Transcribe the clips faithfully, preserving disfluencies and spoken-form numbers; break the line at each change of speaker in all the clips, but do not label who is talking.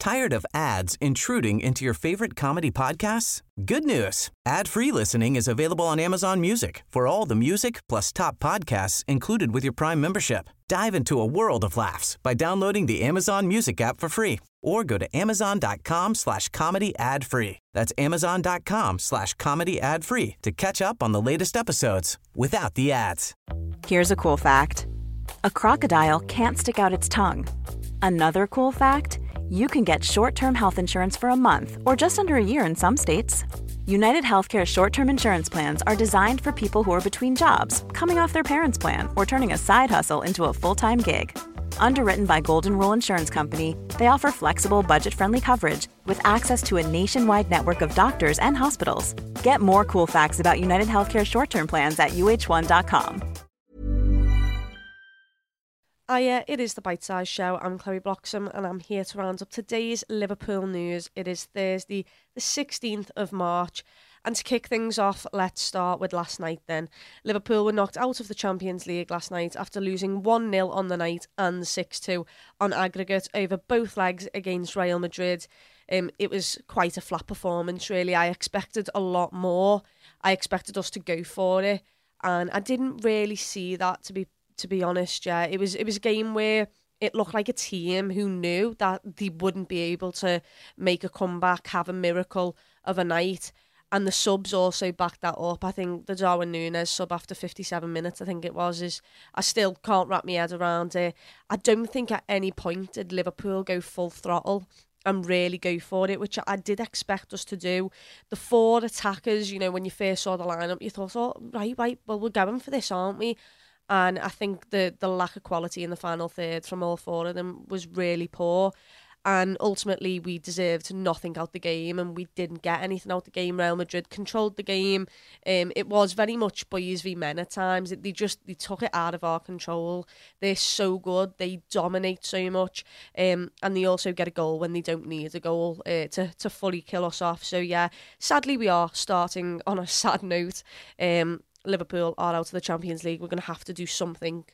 Tired of ads intruding into your favorite comedy podcasts? Good news. Ad-free listening is available on Amazon Music for all the music plus top podcasts included with your Prime membership. Dive into a world of laughs by downloading the Amazon Music app for free or go to amazon.com slash comedy ad free. That's amazon.com slash comedy ad free to catch up on the latest episodes without the ads.
Here's a cool fact. A crocodile can't stick out its tongue. Another cool fact, you can get short-term health insurance for a month or just under a year in some states. United Healthcare short-term insurance plans are designed for people who are between jobs, coming off their parents' plan, or turning a side hustle into a full-time gig. Underwritten by Golden Rule Insurance Company, they offer flexible, budget-friendly coverage with access to a nationwide network of doctors and hospitals. Get more cool facts about United Healthcare short-term plans at U H one dot com.
Hiya, it is the Bite Size Show. I'm Chloe Bloxham and I'm here to round up today's Liverpool news. It is Thursday, the sixteenth of March. And to kick things off, let's start with last night then. Liverpool were knocked out of the Champions League last night after losing one nil on the night and six two on aggregate over both legs against Real Madrid. Um, it was quite a flat performance, really. I expected a lot more. I expected us to go for it. And I didn't really see that, to be to be honest, yeah. It was, it was a game where it looked like a team who knew that they wouldn't be able to make a comeback, have a miracle of a night. And the subs also backed that up. I think the Darwin Núñez sub after fifty-seven minutes, I think it was, is I still can't wrap my head around it. I don't think at any point did Liverpool go full throttle and really go for it, which I did expect us to do. The four attackers, you know, when you first saw the lineup, you thought, oh, right, right, well, we're going for this, aren't we? And I think the, the lack of quality in the final third from all four of them was really poor. And ultimately, we deserved nothing out the game, and we didn't get anything out the game. Real Madrid controlled the game. Um, it was very much boys v men at times. They just they took it out of our control. They're so good. They dominate so much. Um, and they also get a goal when they don't need a goal uh, to, to fully kill us off. So, yeah, sadly, we are starting on a sad note. Um, Liverpool are out of the Champions League. We're going to have to do something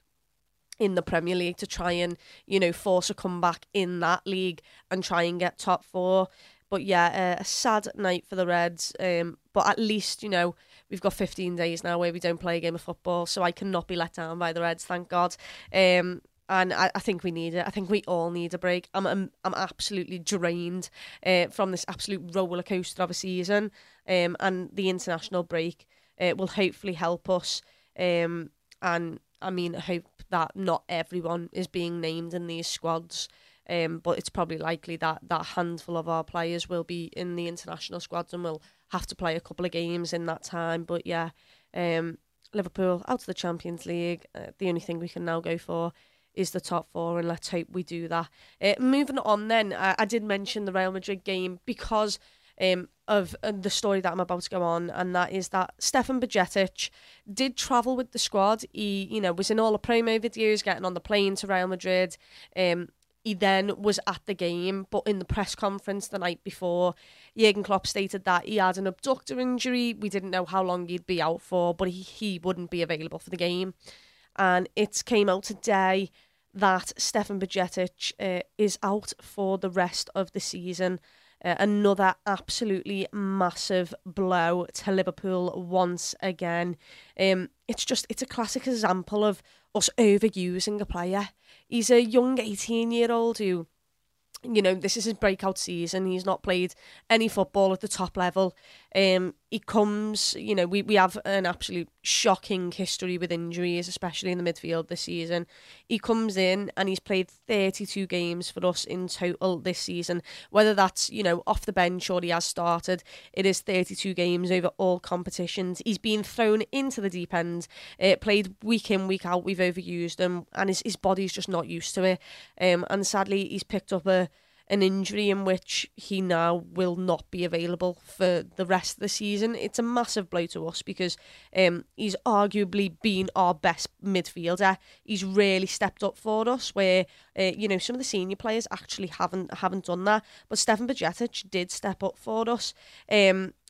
in the Premier League to try and, you know, force a comeback in that league and try and get top four. But yeah, uh, a sad night for the Reds. Um, but at least, you know, we've got fifteen days now where we don't play a game of football, so I cannot be let down by the Reds, thank God. Um, and I, I think we need it. I think we all need a break. I'm I'm, I'm absolutely drained uh, from this absolute roller coaster of a season. Um, and the international break uh, will hopefully help us. Um, and I mean, I hope that not everyone is being named in these squads, um, but it's probably likely that that handful of our players will be in the international squads and will have to play a couple of games in that time. But yeah, um, Liverpool out of the Champions League. Uh, the only thing we can now go for is the top four, and let's hope we do that. Uh, moving on then, I, I did mention the Real Madrid game because Um, of uh, the story that I'm about to go on, and that is that Stefan Bajcetic did travel with the squad. He, you know, was in all the promo videos, getting on the plane to Real Madrid. Um, he then was at the game, but in the press conference the night before, Jurgen Klopp stated that he had an abductor injury. We didn't know how long he'd be out for, but he, he wouldn't be available for the game. And it came out today that Stefan Bajcetic uh, is out for the rest of the season. Uh, another absolutely massive blow to Liverpool once again. Um, it's just, it's a classic example of us overusing a player. He's a young eighteen-year-old who, you know, this is his breakout season. He's not played any football at the top level. Um, he comes, you know, we, we have an absolute shocking history with injuries, especially in the midfield this season. He comes in and he's played thirty-two games for us in total this season. Whether that's, you know, off the bench or he has started, it is thirty-two games over all competitions. He's been thrown into the deep end, uh, played week in, week out. We've overused him and his, his body's just not used to it. Um, and sadly, he's picked up a an injury in which he now will not be available for the rest of the season. It's a massive blow to us because um, he's arguably been our best midfielder. He's really stepped up for us where, uh, you know, some of the senior players actually haven't haven't done that. But Stefan Bajcetic did step up for us. Um,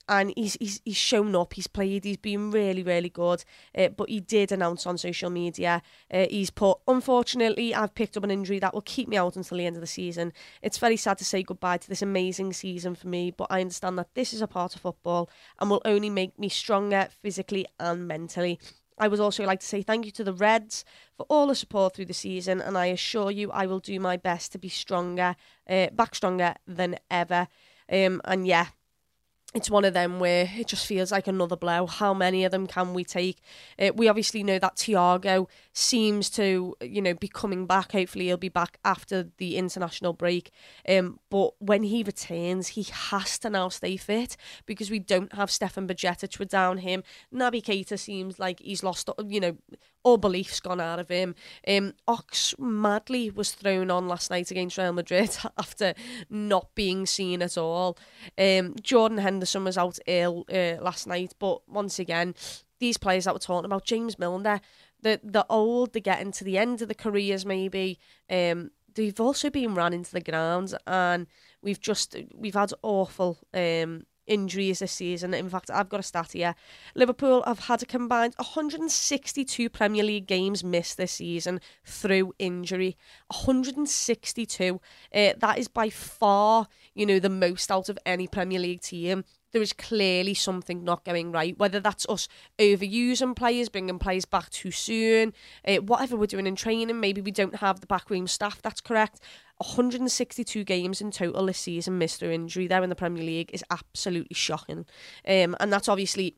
and he's, he's he's shown up, he's played, he's been really, really good. Uh, but he did announce on social media, uh, he's put, unfortunately, I've picked up an injury that will keep me out until the end of the season. It's very sad to say goodbye to this amazing season for me, but I understand that this is a part of football and will only make me stronger physically and mentally. I would also like to say thank you to the Reds for all the support through the season, and I assure you I will do my best to be stronger, uh, back stronger than ever. Um, and yeah, it's one of them where it just feels like another blow. How many of them can we take? Uh, we obviously know that Thiago seems to, you know, be coming back. Hopefully he'll be back after the international break. Um, but when he returns, he has to now stay fit because we don't have Stefan Bajcetic to down him. Naby Keita seems like he's lost, you know, all belief's gone out of him. Um, Ox madly was thrown on last night against Real Madrid after not being seen at all. Um, Jordan Henderson was out ill uh, last night, but once again, these players that we're talking about, James Milner, the the old, they're getting to the end of the careers maybe. Um, they've also been ran into the ground, and we've just we've had awful um. injuries this season. In fact, I've got a stat here. Liverpool have had a combined one hundred sixty-two Premier League games missed this season through injury. one hundred sixty-two. Uh, that is by far, you know, the most out of any Premier League team. There is clearly something not going right, whether that's us overusing players, bringing players back too soon, uh, whatever we're doing in training. Maybe we don't have the backroom staff. That's correct. one hundred sixty-two games in total this season missed through injury there in the Premier League is absolutely shocking. Um, and that's obviously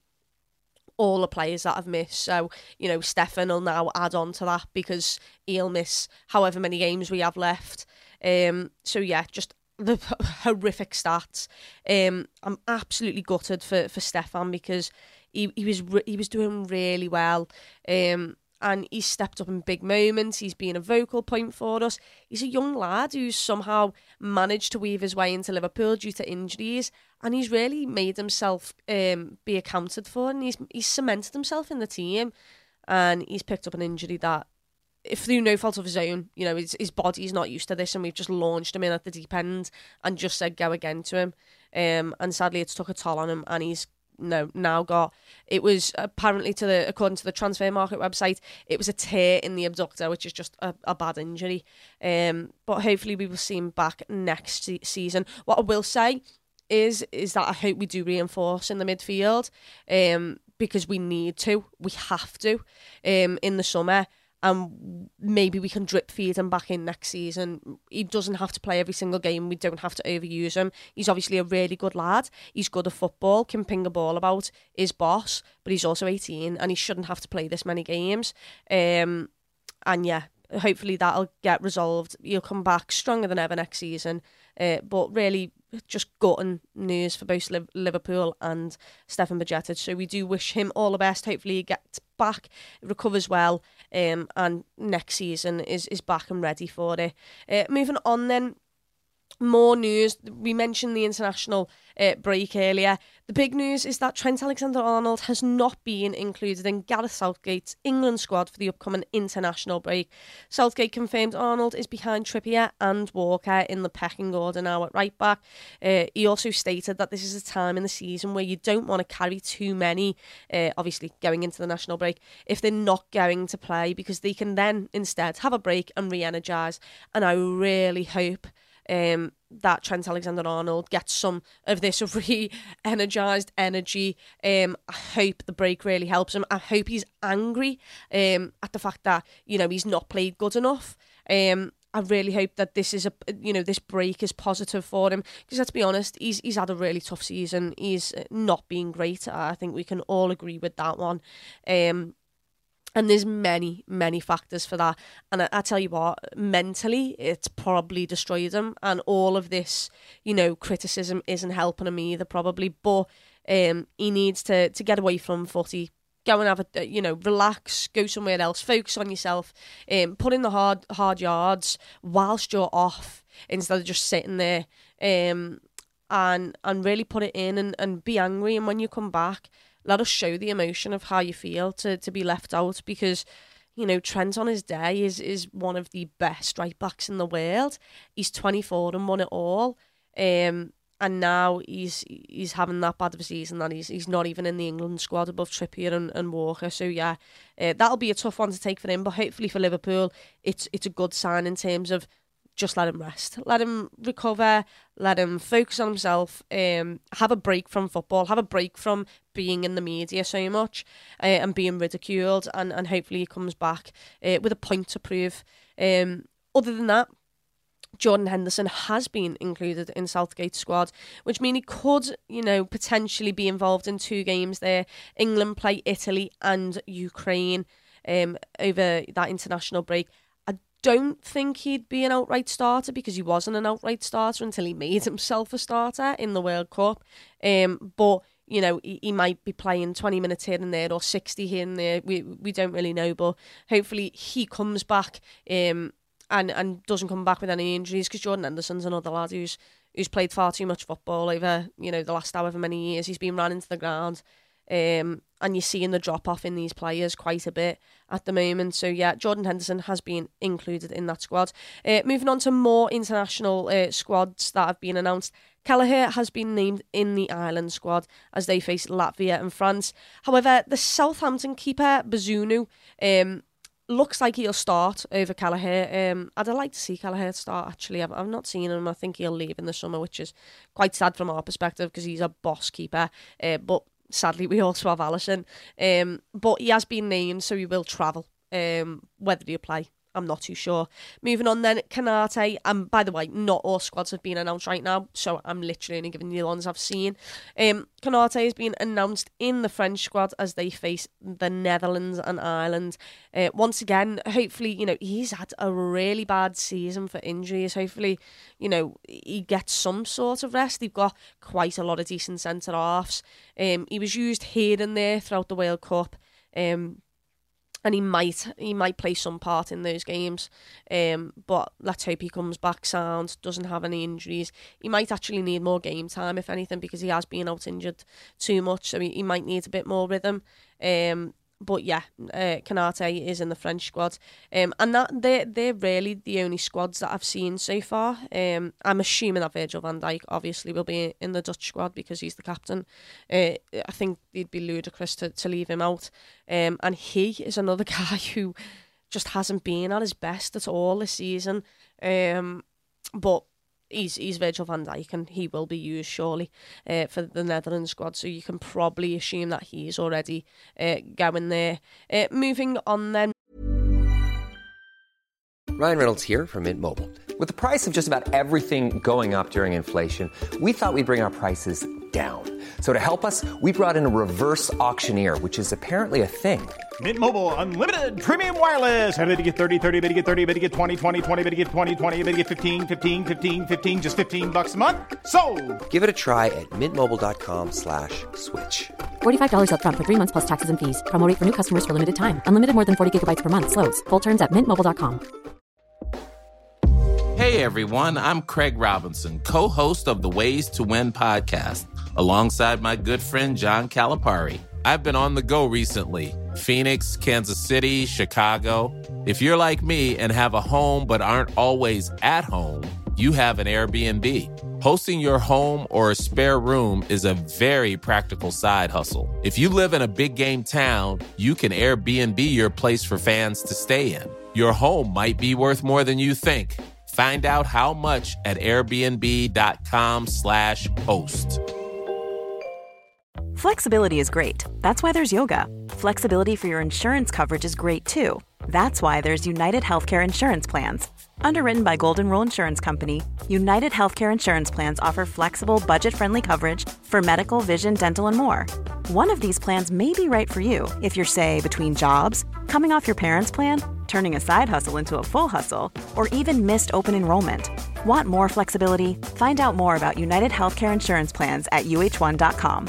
all the players that have missed. So, you know, Stefan will now add on to that because he'll miss however many games we have left. Um, so, yeah, just the horrific stats. Um, I'm absolutely gutted for, for Stefan because he, he was re- he was doing really well. Um, and he's stepped up in big moments. He's been a vocal point for us. He's a young lad who's somehow managed to weave his way into Liverpool due to injuries, and he's really made himself um, be accounted for, and he's he's cemented himself in the team, and he's picked up an injury that, if through no fault of his own, you know, his, his body's not used to this, and we've just launched him in at the deep end and just said go again to him. Um, and sadly, it's took a toll on him, and he's no now got, it was apparently, to the according to the transfer market website, it was a tear in the abductor, which is just a, a bad injury. Um, but hopefully we will see him back next se- season. What I will say is is that I hope we do reinforce in the midfield, um, because we need to, we have to, um, in the summer. And maybe we can drip feed him back in next season. He doesn't have to play every single game. We don't have to overuse him. He's obviously a really good lad. He's good at football, can ping a ball about, is boss, but he's also eighteen and he shouldn't have to play this many games. Um, and yeah, hopefully that'll get resolved. He'll come back stronger than ever next season. Uh, but really, just gutting news for both Liverpool and Stefan Bajcetic. So we do wish him all the best. Hopefully he gets back, recovers well, um, and next season is, is back and ready for it. Uh, moving on then, more news. We mentioned the international uh, break earlier. The big news is that Trent Alexander-Arnold has not been included in Gareth Southgate's England squad for the upcoming international break. Southgate confirmed Arnold is behind Trippier and Walker in the pecking order now at right back. Uh, he also stated that this is a time in the season where you don't want to carry too many, uh, obviously going into the national break, if they're not going to play, because they can then instead have a break and re-energise. And I really hope Um, that Trent Alexander-Arnold gets some of this re-energised energy. Um, I hope the break really helps him. I hope he's angry um, at the fact that, you know, he's not played good enough. Um, I really hope that this is a, you know, this break is positive for him, because let's be honest, he's he's had a really tough season. He's not been great. I think we can all agree with that one. Um, And there's many, many factors for that. And I, I tell you what, mentally, it's probably destroyed him. And all of this, you know, criticism isn't helping him either, probably. But um, he needs to, to get away from footy. Go and have a, you know, relax, go somewhere else, focus on yourself, um, put in the hard hard yards whilst you're off, instead of just sitting there, um, and and really put it in and, and be angry. And when you come back, let us show the emotion of how you feel to, to be left out, because, you know, Trent on his day is, is one of the best right backs in the world. He's twenty-four and won it all. Um, and now he's he's having that bad of a season that he's he's not even in the England squad above Trippier and, and Walker. So yeah, uh, that'll be a tough one to take for him. But hopefully for Liverpool, it's it's a good sign in terms of just let him rest, let him recover, let him focus on himself, um, have a break from football, have a break from being in the media so much uh, and being ridiculed, and, and hopefully he comes back uh, with a point to prove. Um, other than that, Jordan Henderson has been included in Southgate's squad, which means he could, you know, potentially be involved in two games there. England play Italy and Ukraine um, over that international break. Don't think he'd be an outright starter because he wasn't an outright starter until he made himself a starter in the World Cup. Um, but, you know, he, he might be playing twenty minutes here and there or sixty here and there. We we don't really know, but hopefully he comes back um, and, and doesn't come back with any injuries, because Jordan Henderson's another lad who's who's played far too much football over, you know, the last however many years. He's been ran into the ground. Um, and you're seeing the drop-off in these players quite a bit at the moment. So, yeah, Jordan Henderson has been included in that squad. Uh, moving on to more international uh, squads that have been announced. Kelleher has been named in the Ireland squad as they face Latvia and France. However, the Southampton keeper, Bazunu, um, looks like he'll start over Kelleher. Um, I'd like to see Kelleher start, actually. I've, I've not seen him. I think he'll leave in the summer, which is quite sad from our perspective because he's a boss keeper. Uh, but sadly, we also have Alisson. Um, but he has been named, so he will travel. Um, whether he'll play, I'm not too sure. Moving on then, Canate. And by the way, not all squads have been announced right now, so I'm literally only giving you the ones I've seen. Um, Canate has been announced in the French squad as they face the Netherlands and Ireland. Uh, once again, hopefully, you know, he's had a really bad season for injuries. Hopefully, you know, he gets some sort of rest. They've got quite a lot of decent centre-halves. Um, he was used here and there throughout the World Cup. Um, And he might he might play some part in those games. Um, but let's hope he comes back sound, doesn't have any injuries. He might actually need more game time, if anything, because he has been out injured too much. So he, he might need a bit more rhythm. Um, but yeah, uh, Canate is in the French squad. Um, and that they're, they're really the only squads that I've seen so far. Um, I'm assuming that Virgil van Dijk obviously will be in the Dutch squad because he's the captain. Uh, I think it'd be ludicrous to, to leave him out. Um, and he is another guy who just hasn't been at his best at all this season. Um, but He's, he's Virgil van Dijk, and he will be used surely uh, for the Netherlands squad, so you can probably assume that he's already uh, going there. Uh, moving on then.
Ryan Reynolds here from Mint Mobile. With the price of just about everything going up during inflation, we thought we'd bring our prices down. So to help us, we brought in a reverse auctioneer, which is apparently a thing.
Mint Mobile Unlimited Premium Wireless. How to get thirty, thirty, how to get thirty, how to get twenty, twenty, twenty, how to get twenty, twenty, how to get fifteen, fifteen, fifteen, fifteen, just fifteen bucks a month? Sold!
Give it a try at mintmobile.com slash switch.
forty-five dollars up front for three months plus taxes and fees. Promo rate for new customers for limited time. Unlimited more than forty gigabytes per month. Slows full terms at mint mobile dot com.
Hey everyone, I'm Craig Robinson, co-host of the Ways to Win podcast, alongside my good friend John Calipari. I've been on the go recently. Phoenix, Kansas City, Chicago. If you're like me and have a home but aren't always at home, you have an Airbnb. Hosting your home or a spare room is a very practical side hustle. If you live in a big game town, you can Airbnb your place for fans to stay in. Your home might be worth more than you think. Find out how much at airbnb.com slash host.
Flexibility is great. That's why there's yoga. Flexibility for your insurance coverage is great too. That's why there's United Healthcare Insurance Plans. Underwritten by Golden Rule Insurance Company, United Healthcare Insurance Plans offer flexible, budget-friendly coverage for medical, vision, dental, and more. One of these plans may be right for you if you're, say, between jobs, coming off your parents' plan, turning a side hustle into a full hustle, or even missed open enrollment. Want more flexibility? Find out more about United Healthcare Insurance Plans at U H one dot com.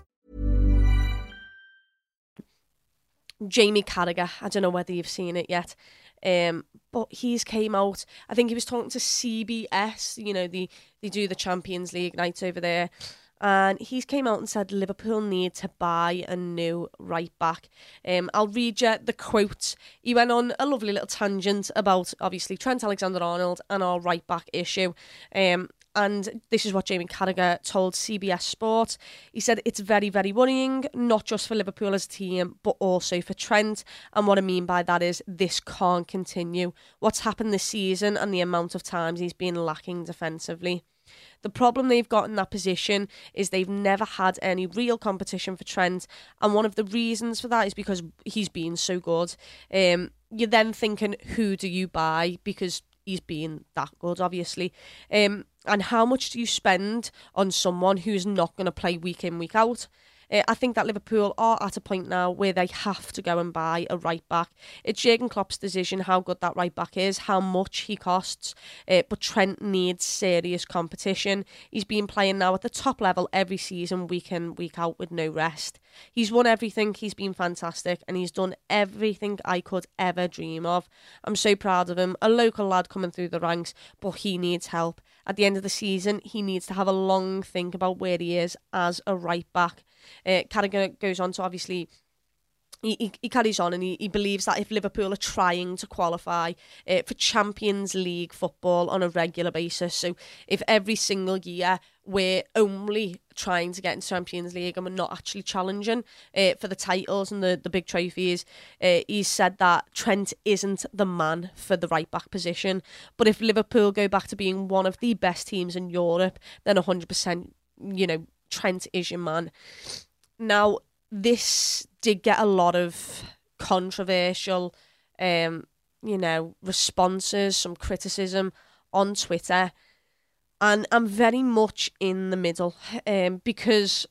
Jamie Carragher, I don't know whether you've seen it yet, um, but he's came out, I think he was talking to C B S, you know, the, they do the Champions League nights over there, and he's came out and said Liverpool need to buy a new right back. Um, I'll read you the quote. He went on a lovely little tangent about, obviously, Trent Alexander-Arnold and our right back issue. Um, and this is what Jamie Carragher told C B S Sport. He said, it's very, very worrying, not just for Liverpool as a team, but also for Trent. And what I mean by that is this can't continue. What's happened this season and the amount of times he's been lacking defensively. The problem they've got in that position is they've never had any real competition for Trent, and one of the reasons for that is because he's been so good. Um, you're then thinking, who do you buy? Because he's been that good, obviously. Um, and how much do you spend on someone who's not going to play week in, week out? Uh, I think that Liverpool are at a point now where they have to go and buy a right back. It's Jurgen Klopp's decision how good that right back is, how much he costs, uh, but Trent needs serious competition. He's been playing now at the top level every season, week in, week out, with no rest. He's won everything, he's been fantastic, and he's done everything I could ever dream of. I'm so proud of him, a local lad coming through the ranks, but he needs help. At the end of the season, he needs to have a long think about where he is as a right back. Uh, Carragher goes on to obviously, he, he, he carries on and he, he believes that if Liverpool are trying to qualify uh, for Champions League football on a regular basis, so if every single year we're only trying to get into Champions League and we're not actually challenging uh, for the titles and the, the big trophies, uh, he's said that Trent isn't the man for the right back position. But if Liverpool go back to being one of the best teams in Europe, then one hundred percent, you know, Trent is your man. Now, this did get a lot of controversial, um, you know, responses, some criticism on Twitter. And I'm very much in the middle um, because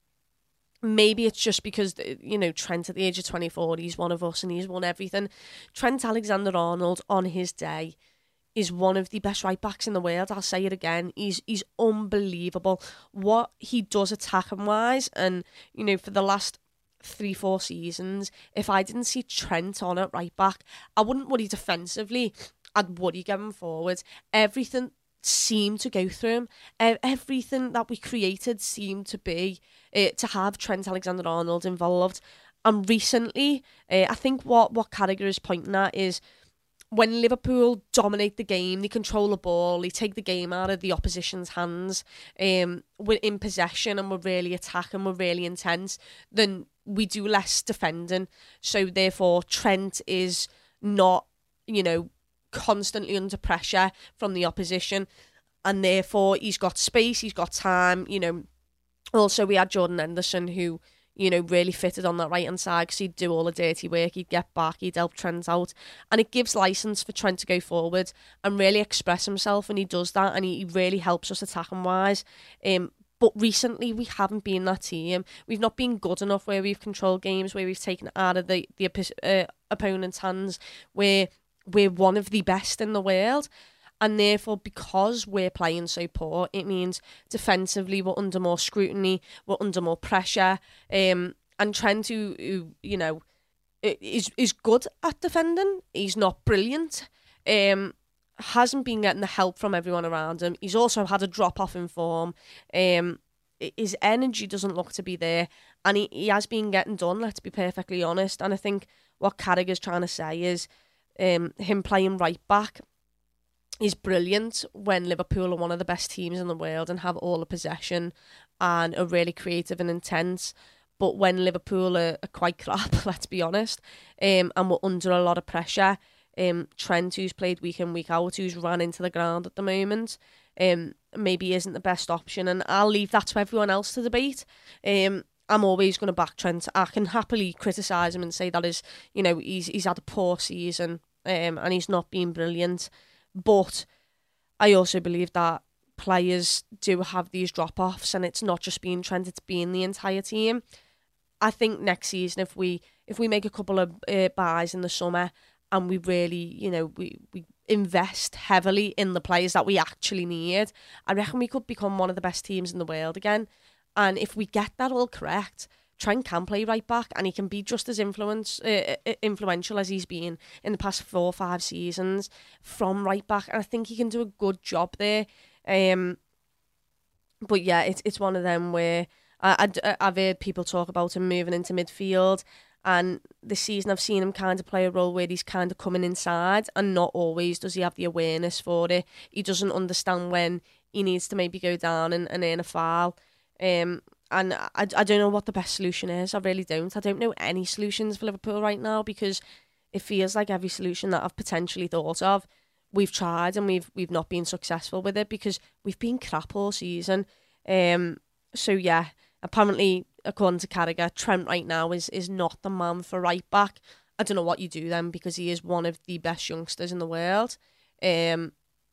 maybe it's just because, you know, Trent at the age of twenty-four, he's one of us and he's won everything. Trent Alexander-Arnold on his day is one of the best right backs in the world. I'll say it again. He's he's unbelievable. What he does attacking wise, and you know, for the last three, four seasons, if I didn't see Trent on at right back, I wouldn't worry defensively. I'd worry going forward. Everything seemed to go through him. Everything that we created seemed to be uh, to have Trent Alexander-Arnold involved. And recently, uh, I think what what Carragher is pointing at is, when Liverpool dominate the game, they control the ball, they take the game out of the opposition's hands, um, we're in possession and we're really attacking, we're really intense, then we do less defending. So therefore, Trent is not, you know, constantly under pressure from the opposition, and therefore he's got space, he's got time, you know. Also, we had Jordan Henderson, who, you know, really fitted on that right-hand side because he'd do all the dirty work, he'd get back, he'd help Trent out. And it gives licence for Trent to go forward and really express himself, and he does that, and he really helps us attacking-wise. Um, but recently, we haven't been that team. We've not been good enough where we've controlled games, where we've taken it out of the, the uh, opponent's hands, where we're one of the best in the world. And therefore, because we're playing so poor, it means defensively we're under more scrutiny, we're under more pressure. Um, and Trent, who, who you know, is is good at defending, he's not brilliant. Um, hasn't been getting the help from everyone around him. He's also had a drop off in form. Um, his energy doesn't look to be there, and he, he has been getting done. Let's be perfectly honest. And I think what Carragher's trying to say is, um, him playing right back is brilliant when Liverpool are one of the best teams in the world and have all the possession and are really creative and intense. But when Liverpool are, are quite crap, let's be honest, um, and we're under a lot of pressure, um, Trent, who's played week in, week out, who's ran into the ground at the moment, um, maybe isn't the best option. And I'll leave that to everyone else to debate. Um, I'm always going to back Trent. I can happily criticise him and say that is, you know, he's he's had a poor season um, and he's not been brilliant. But I also believe that players do have these drop-offs, and it's not just being Trent, it's being the entire team. I think next season, if we if we make a couple of uh, buys in the summer and we really, you know, we, we invest heavily in the players that we actually need, I reckon we could become one of the best teams in the world again. And if we get that all correct, Trent can play right back, and he can be just as influence, uh, influential as he's been in the past four or five seasons from right back. And I think he can do a good job there. Um, but yeah, it's it's one of them where I, I, I've heard people talk about him moving into midfield, And this season I've seen him kind of play a role where he's kind of coming inside, and not always does he have the awareness for it. He doesn't understand when he needs to maybe go down and, and earn a foul. Um, and I, I don't know what the best solution is. I really don't. I don't know any solutions for Liverpool right now, because it feels like every solution that I've potentially thought of, we've tried and we've we've not been successful with it, because we've been crap all season. Um, so yeah, apparently, according to Carragher, Trent right now is is not the man for right back. I don't know what you do then, because he is one of the best youngsters in the world. Um,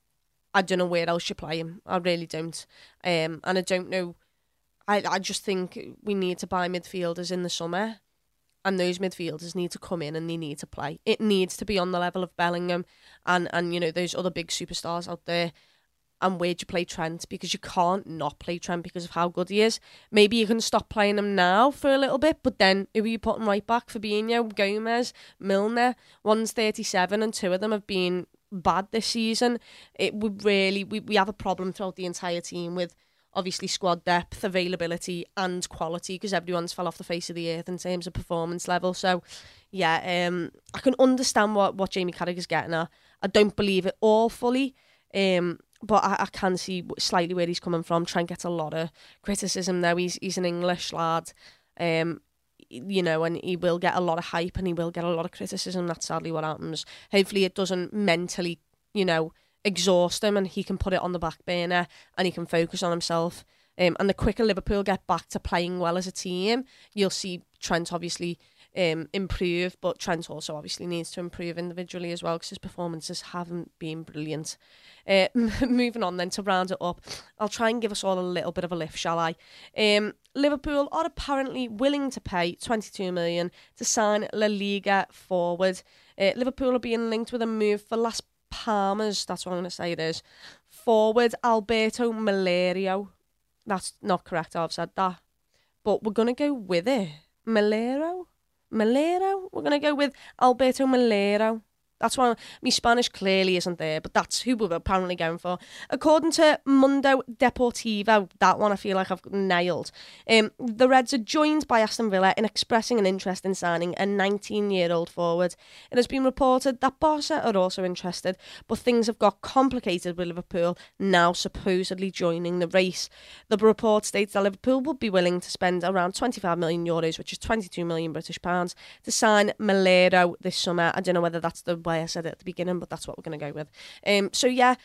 I don't know where else you play him. I really don't. Um, and I don't know. I, I just think we need to buy midfielders in the summer, and those midfielders need to come in and they need to play. It needs to be on the level of Bellingham and, and you know, those other big superstars out there. And where'd you play Trent? Because you can't not play Trent because of how good he is. Maybe you can stop playing him now for a little bit, but then who are you putting right back? Fabinho, Gomez, Milner. One's thirty-seven and two of them have been bad this season. It would really, we, we have a problem throughout the entire team with obviously squad depth, availability and quality, because everyone's fell off the face of the earth in terms of performance level. So yeah, um, I can understand what, what Jamie Carragher's getting at. I don't believe it all fully, um, but I, I can see slightly where he's coming from. Trent gets a lot of criticism now. He's he's an English lad, um, you know, and he will get a lot of hype and he will get a lot of criticism. That's sadly what happens. Hopefully it doesn't mentally, you know, exhaust him, and he can put it on the back burner and he can focus on himself. Um, and the quicker Liverpool get back to playing well as a team, you'll see Trent obviously um, improve, but Trent also obviously needs to improve individually as well, because his performances haven't been brilliant. Uh, moving on then to round it up, I'll try and give us all a little bit of a lift, shall I? Um, Liverpool are apparently willing to pay twenty-two million to sign La Liga forward. Uh, Liverpool are being linked with a move for Las Palmas, that's what I'm going to say it is, forward Alberto Melero. That's not correct, I've said that. But we're going to go with it. Melero? Melero? We're going to go with Alberto Melero. That's why my Spanish clearly isn't there, but that's who we're apparently going for. According to Mundo Deportivo, that one I feel like I've nailed. Um, the Reds are joined by Aston Villa in expressing an interest in signing a nineteen-year-old forward. It has been reported that Barca are also interested, but things have got complicated with Liverpool now supposedly joining the race. The report states that Liverpool would be willing to spend around twenty-five million euros, which is twenty-two million British pounds, to sign Melero this summer. I don't know whether that's the way I said it at the beginning, but that's what we're going to go with. Um, so yeah,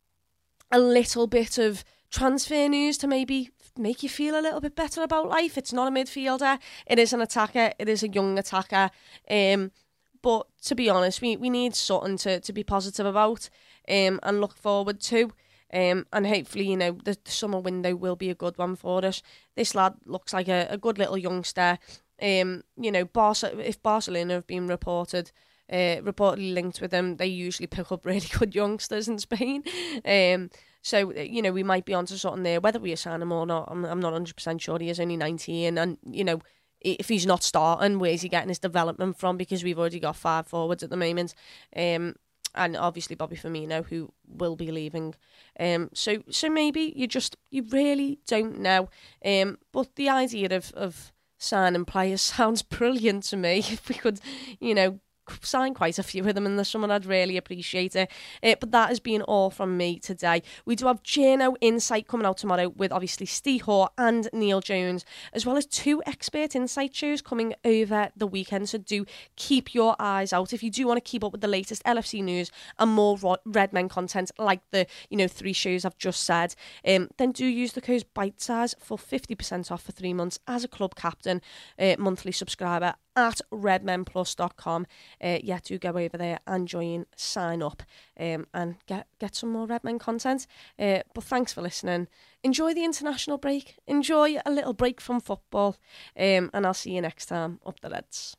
a little bit of transfer news to maybe make you feel a little bit better about life. It's not a midfielder, it is an attacker, it is a young attacker. Um, but to be honest, we, we need something to, to be positive about um, and look forward to. Um, and hopefully, you know, the, the summer window will be a good one for us. This lad looks like a, a good little youngster. Um, you know, Barca, if Barcelona have been reported Uh, reportedly linked with them, they usually pick up really good youngsters in Spain. Um, so, you know, we might be onto something there. Whether we assign him or not, I'm, I'm not one hundred percent sure. He is only nineteen. And, you know, if he's not starting, where's he getting his development from? Because we've already got five forwards at the moment. Um, and obviously Bobby Firmino, who will be leaving. Um, so so maybe you just, you really don't know. Um, but the idea of, of signing players sounds brilliant to me. If we could, you know, sign quite a few of them in the summer, I'd really appreciate it. Uh, but that has been all from me today. We do have Journo Insight coming out tomorrow with obviously Steve Hoare and Neil Jones, as well as two expert insight shows coming over the weekend. So do keep your eyes out. If you do want to keep up with the latest L F C news and more Redmen content like the, you know, three shows I've just said, um, then do use the code BITESIZE for fifty percent off for three months as a club captain, uh, monthly subscriber at redmen plus dot com. Uh, yeah, do go over there and join, sign up, um, and get get some more Redmen content. Uh, but thanks for listening. Enjoy the international break. Enjoy a little break from football. Um, and I'll see you next time. Up the Reds.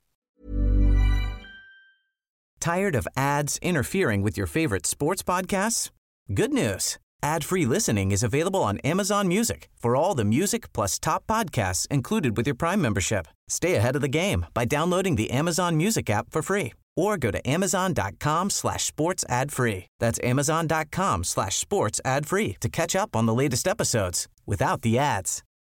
Tired of ads interfering with your favorite sports podcasts? Good news. Ad-free listening is available on Amazon Music for all the music plus top podcasts included with your Prime membership. Stay ahead of the game by downloading the Amazon Music app for free or go to amazon.com slash sports ad free. That's amazon.com slash sports ad free to catch up on the latest episodes without the ads.